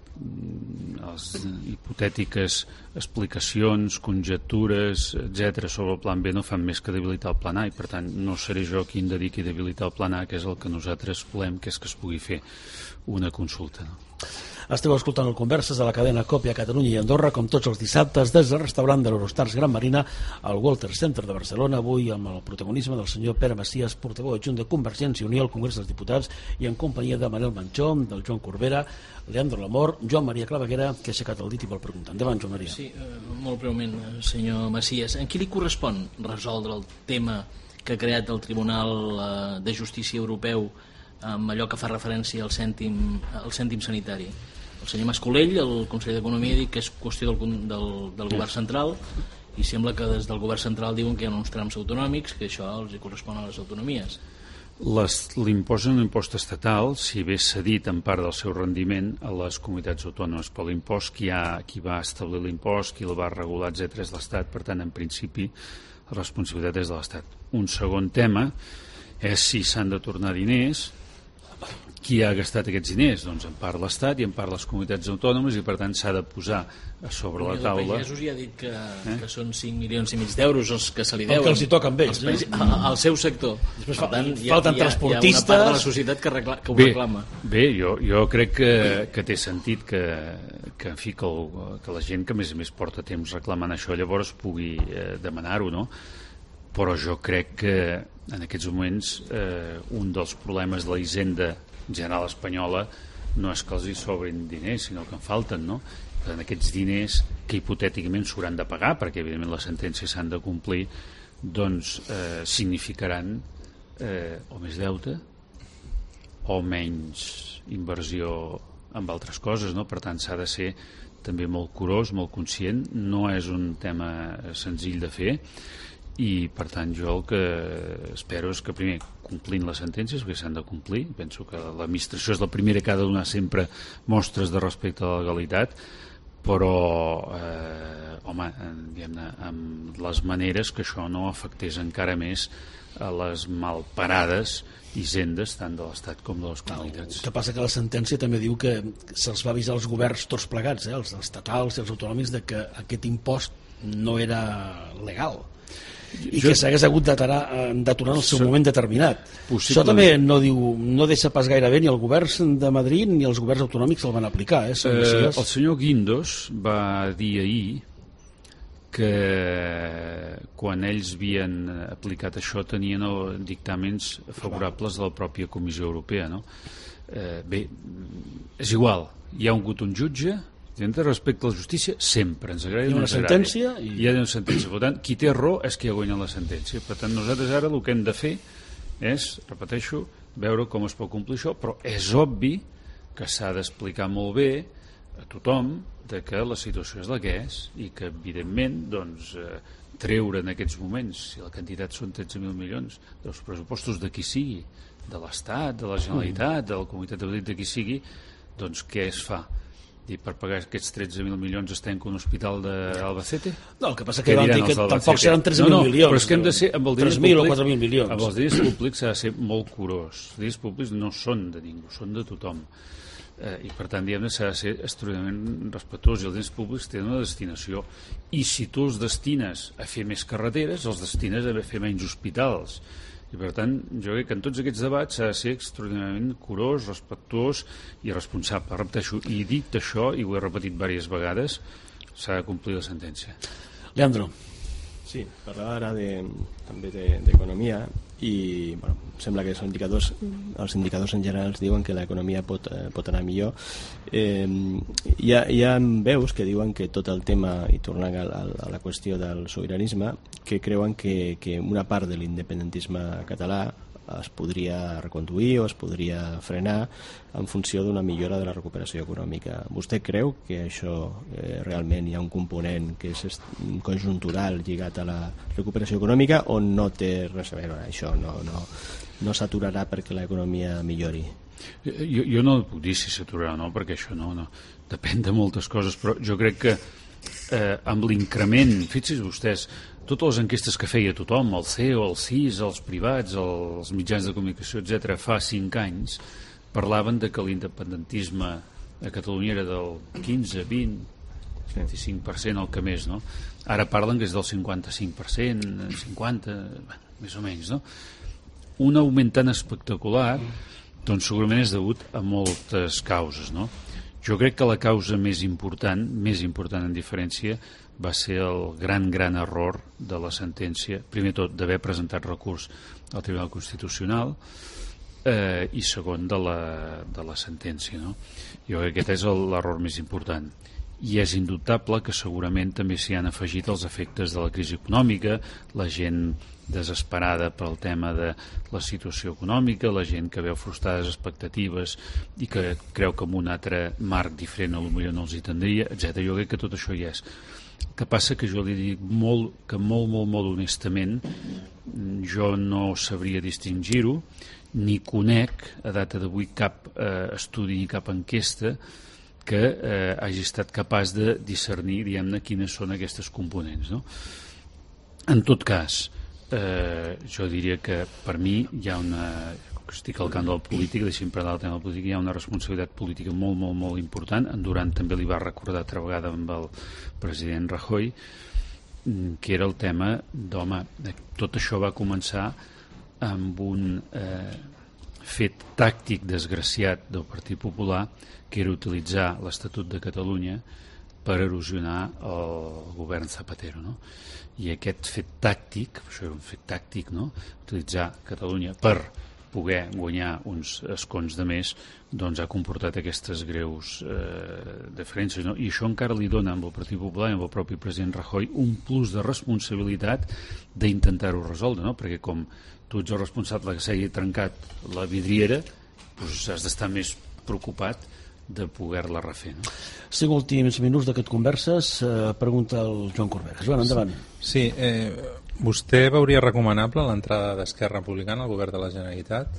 les hipotètiques explicacions, conjectures, etc. sobre el plan B no fan més que debilitar el plan A, i per tant no seré jo qui em dediqui a debilitar el plan A, que és el que nosaltres volem, que és que es pugui fer una consulta, no? Esteu escoltant el Converses de la cadena COPE a Catalunya i Andorra, com tots els dissabtes, des del restaurant de l'Eurostars Gran Marina al Walter Center de Barcelona, avui amb el protagonisme del senyor Pere Macias, portaveu adjunt de Convergència i Unió al Congrés dels Diputats, i en companyia de Manel Manchó, del Joan Corbera, Leandro Lamor, Joan Maria Claveguera, que ha aixecat el dit i vol preguntar. Endavant, Joan Maria. Sí, molt breument, senyor Macias. En qui li correspon resoldre el tema que ha creat el Tribunal de Justícia Europeu amb allò que fa referència al cèntim sanitari? El senyor Mascolell, el conseller d'Economia, ha dit que és qüestió del govern central, i sembla que des del govern central diuen que hi ha uns trams autonòmics, que això els correspon a les autonomies. L'impost és un impost estatal, si bé cedit en part del seu rendiment a les comunitats autònomes, però l'impost qui va establir l'impost, qui el va regular, etc., és l'Estat. Per tant, en principi, la responsabilitat és de l'Estat. Un segon tema és si s'han de tornar diners. Qui ha gastat aquests diners? Doncs en part l'Estat i en part les comunitats autònomes, i per tant s'ha de posar a sobre la taula. El Pagesos ja ha dit que són 5,5 milions d'euros els que se li deuen. El que els hi toca amb ells. Al seu sector. Després per tant, falten transportistes. Hi ha una part de la societat que ho reclama. Bé, jo crec que té sentit que la gent que a més porta temps reclamant això llavors pugui demanar-ho, no? Però jo crec que en aquests moments un dels problemes de la hisenda general espanyola no és que els hi sobrin diners, sinó que en falten, no? Per tant, aquests diners que hipotèticament s'hauran de pagar, perquè evidentment les sentències s'han de complir, doncs significaran o més deute o menys inversió en altres coses, no? Per tant, s'ha de ser també molt curós, molt conscient. No és un tema senzill de fer, i per tant jo el que espero és que primer complint les sentències, perquè s'han de complir. Penso que l'administració és la primera que ha de donar sempre mostres de respecte a la legalitat, però diguem-ne, amb les maneres que això no afectés encara més a les malparades hisendes tant de l'Estat com de les comunitats. El que passa que la sentència també diu que se'ls va avisar als governs tots plegats, els estatals i els autonòmics, de que aquest impost no era legal i que s'hagués hagut d'aturar en el seu moment determinat. Això també no deixa pas gaire bé ni el govern de Madrid ni els governs autonòmics el van aplicar. El senyor Guindos va dir ahir que quan ells havien aplicat això tenien dictàmens favorables de la pròpia Comissió Europea, no? Bé, és igual, hi ha hagut un jutge respecte a la justícia, sempre ens agrada. Hi ha una sentència hi ha una sentència, per tant, qui té raó és qui ha guanyat la sentència. Per tant, nosaltres ara el que hem de fer és, repeteixo, veure com es pot complir això, però és obvi que s'ha d'explicar molt bé a tothom de que la situació és la que és i que, evidentment, doncs, treure en aquests moments, si la quantitat són 13.000 milions, dels pressupostos de qui sigui, de l'Estat, de la Generalitat, de la Comunitat de Madrid, de qui sigui, doncs què es fa? I per pagar aquests 13.000 milions es tanca un hospital d'Albacete? No, el que passa que van dir que tampoc seran 13.000 milions. Però és que hem de ser, amb els diners 3.000 o 4.000 milions. Amb els diners públics s'ha de ser molt curós. Els diners públics no són de ningú, són de tothom. I per tant, diguem-ne, s'ha de ser extraordinàriament respectuós, i els diners públics tenen una destinació. I si tu els destines a fer més carreteres, els destines a fer menys hospitals. I per tant, jo crec que en tots aquests debats s'ha de ser extraordinàriament curós, respectuós i responsable. Repeteixo, i dit això, i ho he repetit diverses vegades, s'ha de complir la sentència. Leandro. Sí, parlava ara també d'economia i sembla que els indicadors en general diuen que l'economia pot anar millor. Hi ha veus que diuen que tot el tema, i tornant a la qüestió del sobiranisme, que creuen que una part de l'independentisme català es podria reconduir o es podria frenar en funció d'una millora de la recuperació econòmica. Vostè creu que això realment hi ha un component que és conjuntural lligat a la recuperació econòmica, o no té res a veure això, no s'aturarà perquè l'economia millori? Jo no puc dir si s'aturarà o no, perquè això no depèn de moltes coses, però jo crec que amb l'increment, fixin vostès, totes les enquestes que feia tothom, el CEO, el CIS, els privats, els mitjans de comunicació, etc., fa 5 anys, parlaven de que l'independentisme a Catalunya era del 15, 20, 25%, el que més, no? Ara parlen que és del 55%, 50%, més o menys, no? Un augment tan espectacular, doncs segurament és degut a moltes causes, no? Jo crec que la causa més important en diferència, va ser el gran error de la sentència, primer tot d'haver presentat recurs al Tribunal Constitucional, i segon de la sentència, no? Jo crec que aquest és l'error més important. i és indubtable que segurament també s'hi han afegit els efectes de la crisi econòmica, la gent desesperada pel tema de la situació econòmica, la gent que veu frustrades expectatives i que creu que amb un altre marc diferent potser no els hi tindria, etc. Jo crec que tot això hi és. El que passa que jo li dic molt honestament, jo no sabria distingir-ho, ni conec a data d'avui cap estudi ni cap enquesta que hagi estat capaç de discernir, diguem-ne, quines són aquestes components, no? En tot cas, jo diria que per mi hi ha una, que estic al camp de la política, deixi'm parlar del tema de la política, hi ha una responsabilitat política molt important. En Duran també li va recordar altra vegada amb el president Rajoy, que era el tema d'home, tot això va començar amb un fet tàctic desgraciat del Partit Popular, que era utilitzar l'Estatut de Catalunya per erosionar el govern Zapatero, no? I aquest fet tàctic, això era un fet tàctic, no? Utilitzar Catalunya per poder guanyar uns escons de més, doncs ha comportat aquestes greus diferències, no? I això encara li dona amb el Partit Popular i amb el propi president Rajoy un plus de responsabilitat d'intentar-ho resoldre, no? Perquè com tu ets el responsable que s'hagi trencat la vidriera, doncs has d'estar més preocupat de poder-la refer, no? 5 últims minuts d'aquest converses, pregunta el Joan Corbera. Joan, endavant. Sí, vostè veuria recomanable l'entrada d'Esquerra Republicana al govern de la Generalitat?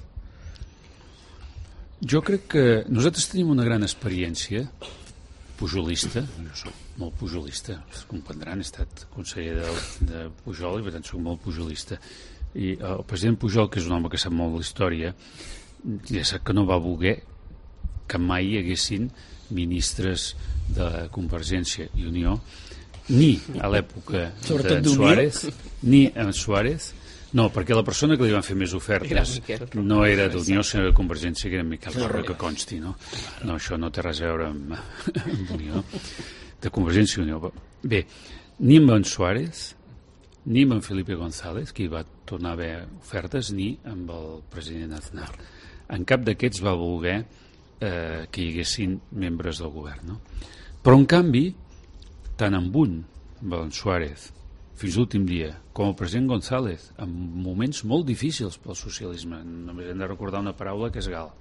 Jo crec que nosaltres tenim una gran experiència pujolista, jo soc molt pujolista, es comprendran, he estat conseller de Pujol i per tant soc molt pujolista. I el president Pujol, que és un home que sap molt la història, ja sap que no va voler que mai hi haguessin ministres de Convergència i Unió, ni a l'època d'en Suárez, ni en Suárez, no, perquè la persona que li van fer més ofertes no era d'Unió, sinó de Convergència, que era Miquel Roca, que consti, no? No, això no té res a veure amb Unió, de Convergència i Unió. Bé, ni amb en Suárez, ni amb en Felipe González, que hi va tornar a haver ofertes, ni amb el president Aznar. En cap d'aquests va voler que hi haguessin membres del govern, no? Però en canvi, tant amb un, amb en Suárez, fins l'últim dia, com el president González, en moments molt difícils pel socialisme, només hem de recordar una paraula que és Gal,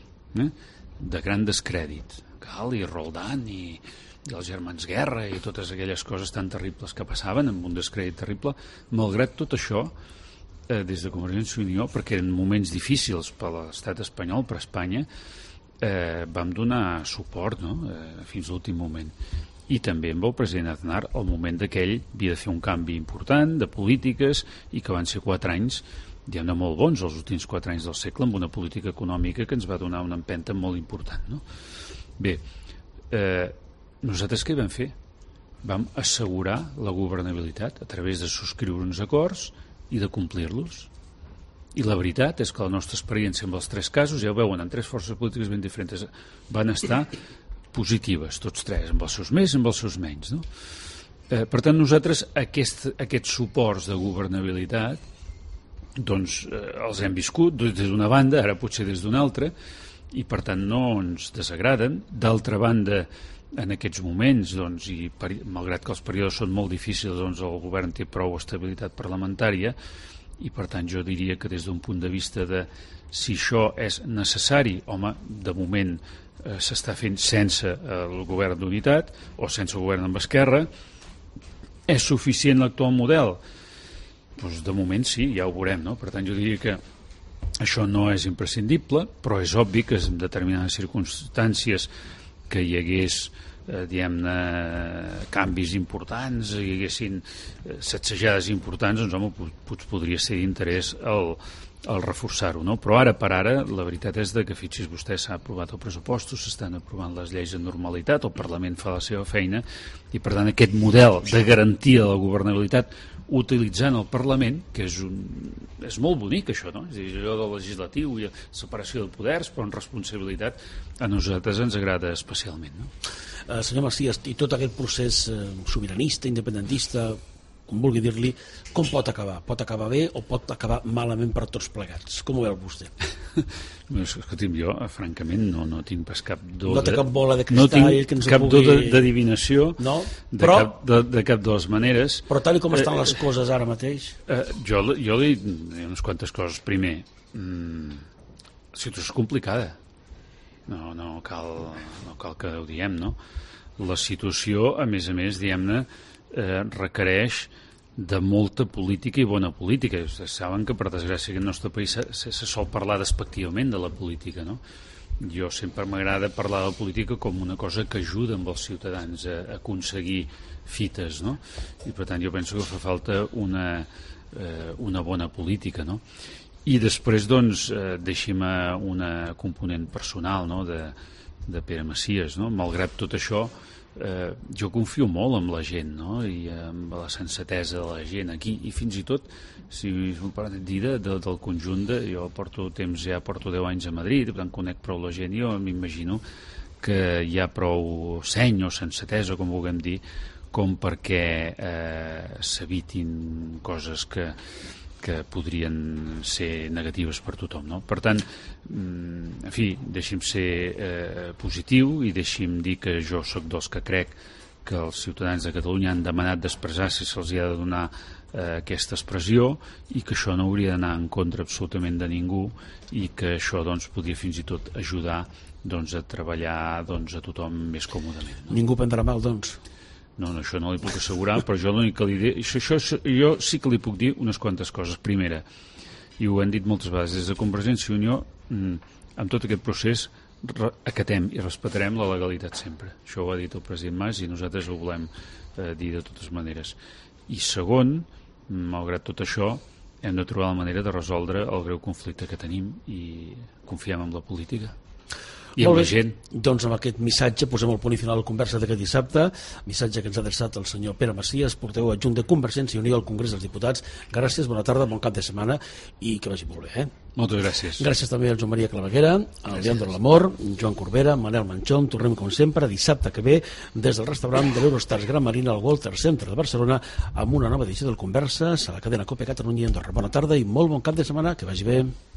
de gran descrèdit, Gal i Roldán i els germans Guerra i totes aquelles coses tan terribles que passaven, amb un descrèdit terrible. Malgrat tot això, des de Convergència i Unió, perquè eren moments difícils per l'estat espanyol, per Espanya, vam donar suport, no? Fins l'últim moment. I també amb el president Aznar al moment que ell havia de fer un canvi important de polítiques i que van ser 4 anys, diguem-ne, molt bons, els últims 4 anys del segle, amb una política econòmica que ens va donar una empenta molt important, no? Bé, nosaltres què vam fer? Vam assegurar la governabilitat a través de subscriure uns acords i de complir-los. I la veritat és que la nostra experiència amb els 3 casos, ja ho veuen, en 3 forces polítiques ben diferents, van estar positives, tots 3, amb els seus més i amb els seus menys, no? Per tant, nosaltres aquests suports de governabilitat doncs els hem viscut des d'una banda, ara potser des d'una altra, i per tant no ens desagraden. D'altra banda, en aquests moments, doncs, i malgrat que els períodes són molt difícils, doncs el govern té prou estabilitat parlamentària, i per tant jo diria que des d'un punt de vista de si això és necessari, home, de moment s'està fent sense el govern d'unitat o sense el govern amb Esquerra. És suficient l'actual model? Doncs de moment sí, ja ho veurem, no? Per tant jo diria que això no és imprescindible, però és obvi que en determinades circumstàncies que hi hagués diguem-ne canvis importants, hi haguessin sacsejades importants, doncs home, podria ser d'interès el reforçar-ho, no? Però ara per ara la veritat és que fixi's vostè, s'ha aprovat el pressupost, s'estan aprovant les lleis en normalitat, el Parlament fa la seva feina i per tant aquest model de garantia de la governabilitat utilitzant el Parlament, que és molt bonic això, no? És a dir, allò del legislatiu i separació de poders, però en responsabilitat a nosaltres ens agrada especialment, no? Senyor Macías, i tot aquest procés sobiranista, independentista, com vulgui dir-li, com pot acabar? Pot acabar bé o pot acabar malament per tots plegats? Com ho veu vostè? Escolti'm, jo, francament, no tinc pas cap do... No té cap bola de no cristall tinc que ens cap pugui... do d'adivinació No? de cap de les maneres. Però tal com estan les coses ara mateix... Jo li diré unes quantes coses. Primer, la situació és complicada. No cal que ho diem, no? La situació, a més, diguem-ne, requereix de molta política i bona política. Vostès saben que, per desgràcia, en el nostre país se sol parlar despectivament de la política, no? Jo sempre m'agrada parlar de la política com una cosa que ajuda amb els ciutadans a aconseguir fites, no? I, per tant, jo penso que fa falta una bona política, no? I després, doncs, deixi'm una component personal, no?, de Pere Macias, no? Malgrat tot això, jo confio molt en la gent, no?, i en la sensatesa de la gent aquí, i fins i tot, si m'ho permet dir, del conjunt jo porto 10 anys a Madrid, per tant conec prou la gent, jo m'imagino que hi ha prou seny o sensatesa, com vulguem dir, com perquè s'evitin coses que podrien ser negatives per tothom, no? Per tant, en fi, deixi'm ser positiu i deixi'm dir que jo sóc dels que crec que els ciutadans de Catalunya han demanat d'expressar si se'ls ha de donar aquesta expressió i que això no hauria d'anar en contra absolutament de ningú i que això doncs, podria fins i tot ajudar doncs, a treballar doncs, a tothom més còmodament. No? Ningú prendrà mal, doncs? No, això no li puc assegurar, però jo l'únic que li diré... Jo sí que li puc dir unes quantes coses. Primera, i ho hem dit moltes vegades, des de Convergència i Unió, amb tot aquest procés, acatem i respectarem la legalitat sempre. Això ho ha dit el president Mas i nosaltres ho volem dir de totes maneres. I segon, malgrat tot això, hem de trobar la manera de resoldre el greu conflicte que tenim i confiem en la política. I amb la gent. Doncs amb aquest missatge posem el punt final a la conversa d'aquest dissabte, missatge que ens ha adreçat el senyor Pere Macias, portaveu adjunt de Convergència i Unió al Congrés dels Diputats. Gràcies, bona tarda, bon cap de setmana i que vagi molt bé. Moltes gràcies. Gràcies també al Joan Maria Claveguera, al Leandro Lamor, Joan Corbera, Manel Manchón. Tornem com sempre dissabte que ve des del restaurant de l'Eurostars Gran Marina al Walter Centre de Barcelona amb una nova edició del Converses a la cadena COPE Catalunya i Andorra. Bona tarda i molt bon cap de setmana, que vagi bé.